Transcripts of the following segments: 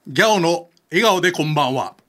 ギャオの笑顔でこんばんは。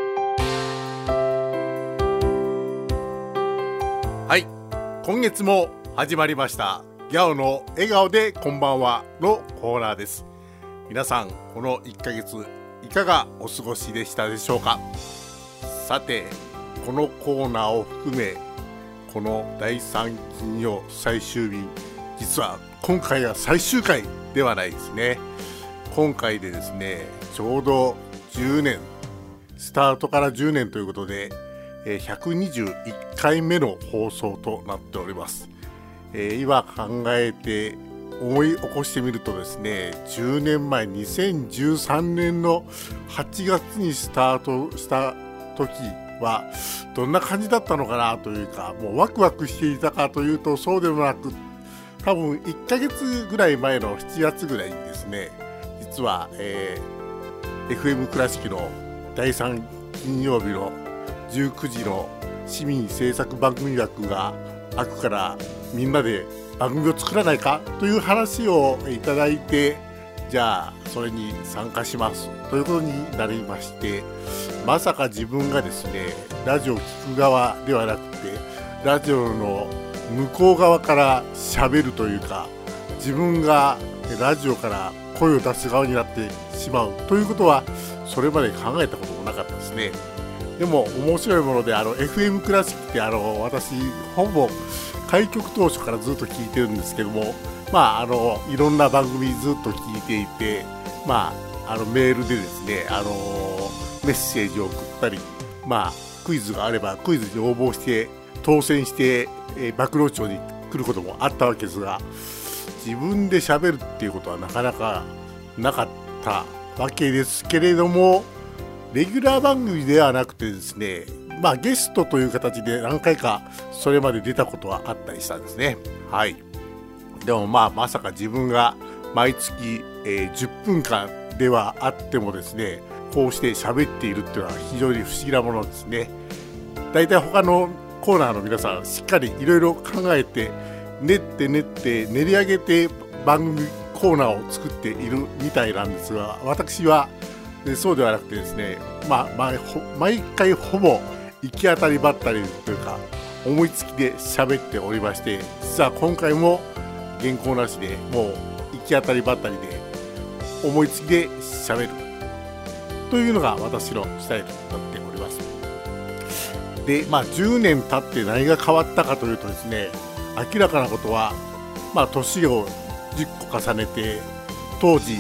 はい、今月も始まりましたギャオの笑顔でこんばんはのコーナーです。皆さん、この1ヶ月いかがお過ごしでしたでしょうか。さて、このコーナーを含めこの第3金曜最終日、実は今回は最終回ではないですね。今回でですね、ちょうど10年、スタートから10年ということで、121回目の放送となっております。今考えて思い起こしてみるとですね、10年前2013年の8月にスタートした時はどんな感じだったのかなというか、もうワクワクしていたかというとそうでもなく、多分1ヶ月ぐらい前の7月ぐらいにですね、実は、FM 倉敷の第3金曜日の19時の市民制作番組枠が開くからみんなで番組を作らないかという話をいただいて、じゃあそれに参加しますということになりまして、まさか自分がですね、ラジオを聞く側ではなくてラジオの向こう側から喋るというか、自分がラジオから声を出す側になってしまうということはそれまで考えたこともなかったですね。でも面白いもので、FM 倉敷って私ほぼ開局当初からずっと聞いてるんですけども、いろんな番組ずっと聞いていて、メールでですね、メッセージを送ったり、クイズがあればクイズに応募して当選して、暴露庁に来ることもあったわけですが、自分で喋るっていうことはなかなかなかったわけですけれども、レギュラー番組ではなくてですね、ゲストという形で何回かそれまで出たことはあったりしたんですね。はい。でもまさか自分が毎月、10分間ではあってもですね、こうして喋っているっていうのは非常に不思議なものですね。だいたい他のコーナーの皆さん、しっかりいろいろ考えて練り上げて番組コーナーを作っているみたいなんですが、私はそうではなくてですね、毎回ほぼ行き当たりばったりというか思いつきで喋っておりまして、実は今回も原稿なしでもう行き当たりばったりで思いつきで喋るというのが私のスタイルになっております。で、10年経って何が変わったかというとですね、明らかなことは、年を10個重ねて、当時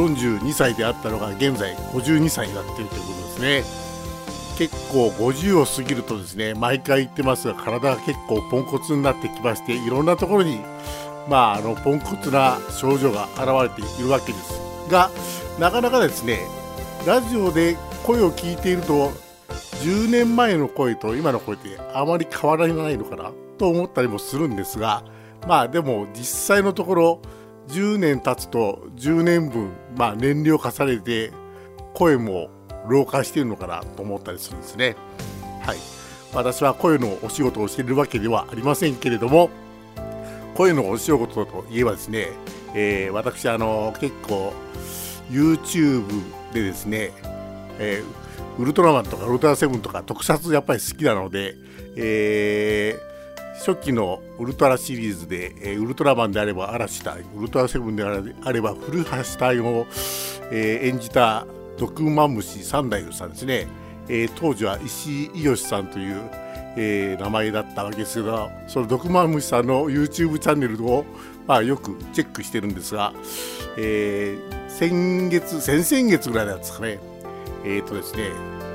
42歳であったのが現在52歳になっているということですね。結構50を過ぎるとですね、毎回言ってますが、体が結構ポンコツになってきまして、いろんなところに、ポンコツな症状が現れているわけですが、なかなかですね、ラジオで声を聞いていると、10年前の声と今の声ってあまり変わらないのかなと思ったりもするんですが、でも実際のところ10年経つと10年分、年齢を重ねて声も老化しているのかなと思ったりするんですね。はい、私は声のお仕事をしているわけではありませんけれども、声のお仕事といえばですね、私結構 YouTube でですね、ウルトラマンとかウルトラセブンとか特撮やっぱり好きなので、初期のウルトラシリーズで、ウルトラマンであれば嵐隊、ウルトラセブンであれば古橋隊を、演じた毒マムシ三太夫さんですね。当時は石井伊義さんという、名前だったわけですが、その毒マムシさんの YouTube チャンネルを、よくチェックしてるんですが、先々月ぐらいなんですかね。ですね、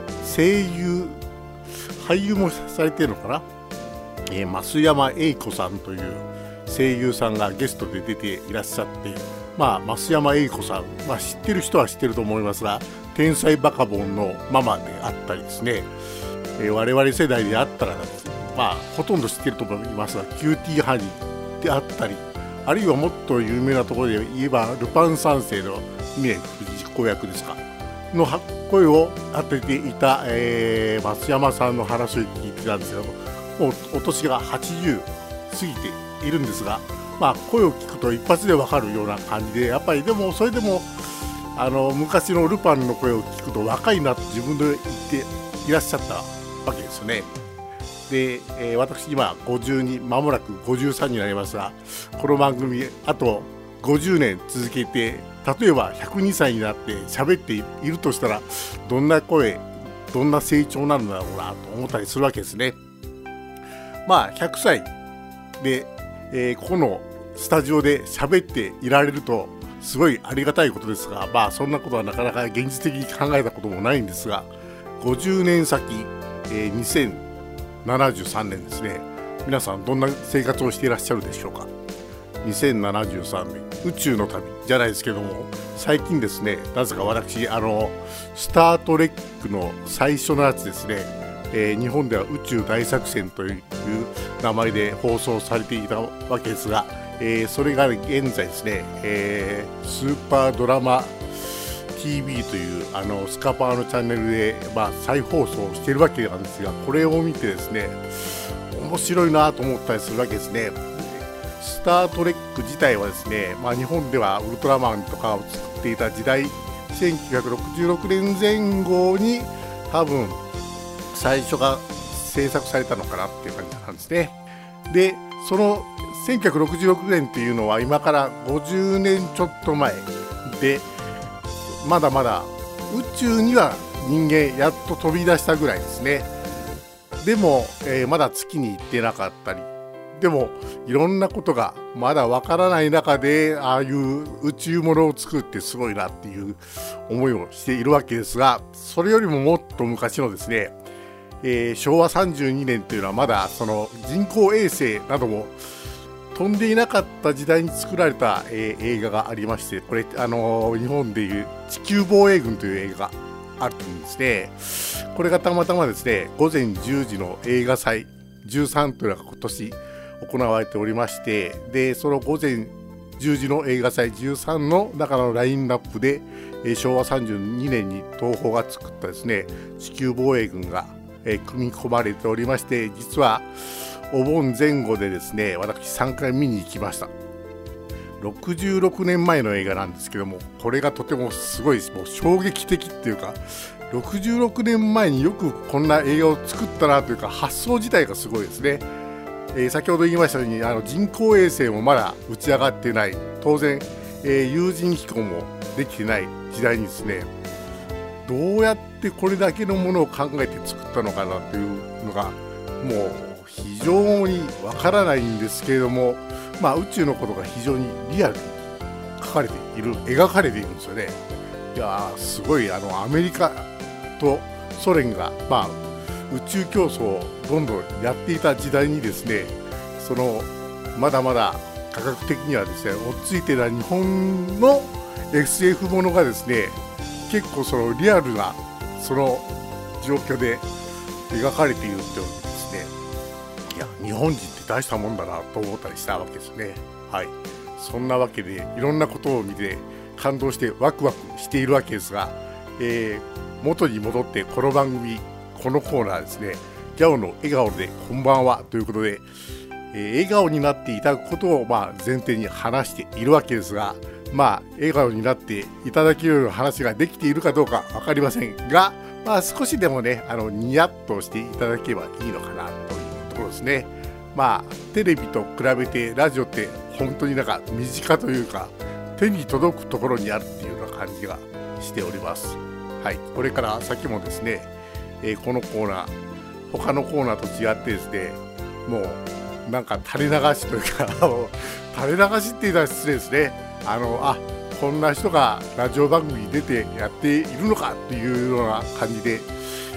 俳優もされてるのかな、増山英子さんという声優さんがゲストで出ていらっしゃって、増山英子さん、知ってる人は知ってると思いますが、天才バカボンのママであったりですね、我々世代であったらですね、ほとんど知ってると思いますが、キューティーハニーであったり、あるいはもっと有名なところで言えばルパン三世の峰不二子役ですかの声を当てていた、松山さんの話を聞いてたんですけども、もうお年が80過ぎているんですが、声を聞くと一発で分かるような感じで、やっぱりでもそれでも昔のルパンの声を聞くと若いなと自分で言っていらっしゃったわけですよね。で、私今52、間もなく53になりますが、この番組あと50年続けて、例えば102歳になって喋っているとしたら、どんな声、どんな成長なんだろうなと思ったりするわけですね。まあ100歳で、ここのスタジオで喋っていられるとすごいありがたいことですが、まあそんなことはなかなか現実的に考えたこともないんですが、50年先、2073年ですね。皆さんどんな生活をしていらっしゃるでしょうか。2073年、宇宙の旅じゃないですけども、最近ですね、なぜか私スタートレックの最初のやつですね、日本では宇宙大作戦という名前で放送されていたわけですが、それが現在ですね、スーパードラマ TV というスカパーのチャンネルで、再放送しているわけなんですが、これを見てですね、面白いなと思ったりするわけですね。スタートレック自体はですね、日本ではウルトラマンとかを作っていた時代、1966年前後に多分最初が制作されたのかなっていう感じなんですね。で、その1966年っていうのは今から50年ちょっと前で、まだまだ宇宙には人間やっと飛び出したぐらいですね。でも、まだ月に行ってなかったり、でもいろんなことがまだわからない中で、ああいう宇宙ものを作ってすごいなっていう思いをしているわけですが、それよりももっと昔のですね、昭和32年というのはまだその人工衛星なども飛んでいなかった時代に作られた、映画がありまして、これ日本でいう地球防衛軍という映画があるんですね。これがたまたまですね、午前10時の映画祭13というのが今年行われておりまして、でその午前10時の映画祭13の中のラインナップで、昭和32年に東宝が作ったですね、地球防衛軍が、組み込まれておりまして、実はお盆前後でですね、私3回見に行きました。66年前の映画なんですけども、これがとてもすごいです。もう衝撃的っていうか、66年前によくこんな映画を作ったなというか、発想自体がすごいですね。先ほど言いましたように、人工衛星もまだ打ち上がってない、当然、有人飛行もできてない時代にですね、どうやってこれだけのものを考えて作ったのかなというのがもう非常にわからないんですけれども、宇宙のことが非常にリアルに描かれているんですよね。いやー、すごいアメリカとソ連が、宇宙競争をどんどんやっていた時代にですね、そのまだまだ科学的にはですね追っついていた日本の SF ものがですね、結構そのリアルなその状況で描かれているってことですね。いや、日本人って大したもんだなと思ったりしたわけですね。はい、そんなわけでいろんなことを見て感動してワクワクしているわけですが、元に戻ってこの番組、このコーナーですね、ギャオの笑顔でこんばんはということで、笑顔になっていただくことを前提に話しているわけですが、笑顔になっていただけるような話ができているかどうか分かりませんが、少しでもね、ニヤッとしていただければいいのかなというところですね。テレビと比べてラジオって本当になんか身近というか、手に届くところにあるっていうような感じがしております。はい、これから先もですね、このコーナー、他のコーナーと違ってですね、もうなんか垂れ流しというか垂れ流しっていうのは失礼ですね。こんな人がラジオ番組に出てやっているのかっていうような感じで、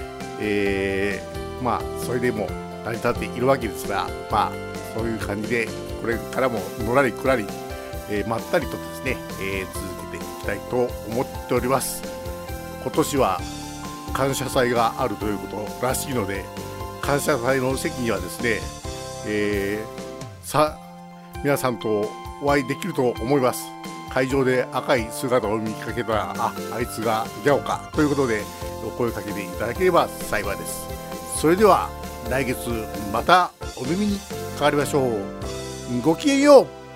それでも成り立っているわけですが、そういう感じでこれからものらりくらり、まったりとですね、続けていきたいと思っております。今年は感謝祭があるということらしいので、感謝祭の席にはですね、皆さんとお会いできると思います。会場で赤い姿を見かけたら、あいつがギャオかということでお声かけていただければ幸いです。それでは来月またお耳にかかりましょう。ごきげんよう。